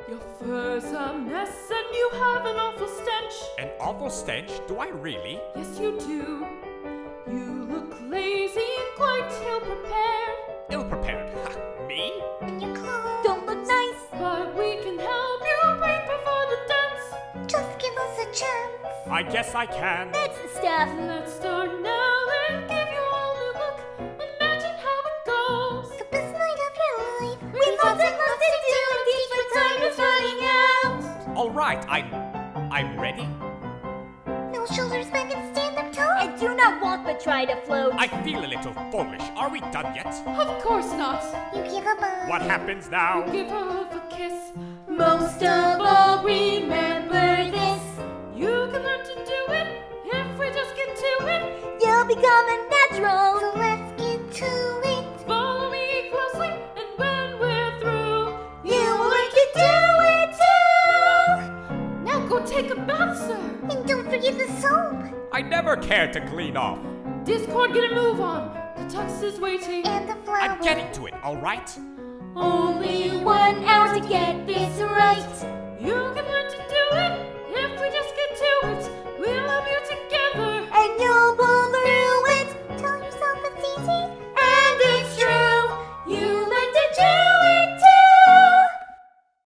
Your fur's a mess and you have an awful stench. An awful stench? Do I really? Yes, you do. You look lazy and quite ill-prepared. Ill-prepared? Ha, me? And your clothes don't look nice. But we can help you break before the dance. Just give us a chance. I guess I can. That's the stuff. Let's start now and give you all new look. Imagine how it goes. The best night of your life. We've lots and lots to do and teach, but time is running out. All right, I'm ready. No shoulders back and stand up tall. And do not walk but try to float. I feel a little foolish. Are we done yet? Of course not. You give a buzz. What happens now? Give her a kiss. Most of all, remember this. You can learn to do it if we just get to it. You'll become a natural. So let's get to it. Follow me closely, and when we're through, You will learn to do it too. now go take a bath, sir. And don't forget the soap. I never cared to clean off. Discord, get a move on. The tux is waiting. And the flower. I'm getting to it, all right? Only 1 hour to get this right. You can learn to do it